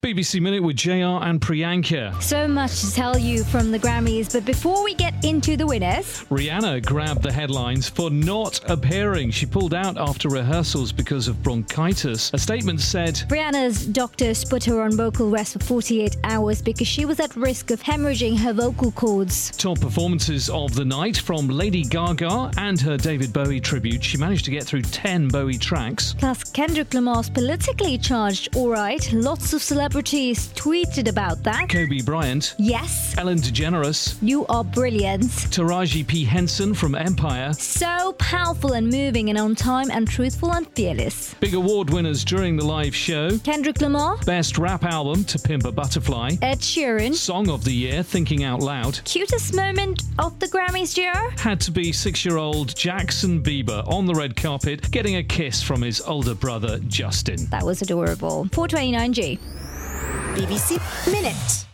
BBC Minute with JR and Priyanka. So much to tell you from the Grammys, but before we get into the winners... Rihanna grabbed the headlines for not appearing. She pulled out after rehearsals because of bronchitis. A statement said, Rihanna's doctors put her on vocal rest for 48 hours because she was at risk of hemorrhaging her vocal cords. Top performances of the night from Lady Gaga and her David Bowie tribute. She managed to get through 10 Bowie tracks. Plus, Kendrick Lamar's politically charged Alright. Lots of celebrities tweeted about that. Kobe Bryant. Yes. Ellen DeGeneres. You are brilliant. Taraji P. Henson from Empire. So powerful and moving and on time and truthful and fearless. Big award winners during the live show. Kendrick Lamar. Best rap album, To Pimp a Butterfly. Ed Sheeran. Song of the year, Thinking Out Loud. Cutest moment of the Grammys, Joe? Had to be 6-year-old Jackson Bieber on the red carpet getting a kiss from his older brother Justin. That was adorable. 429G. BBC Minute.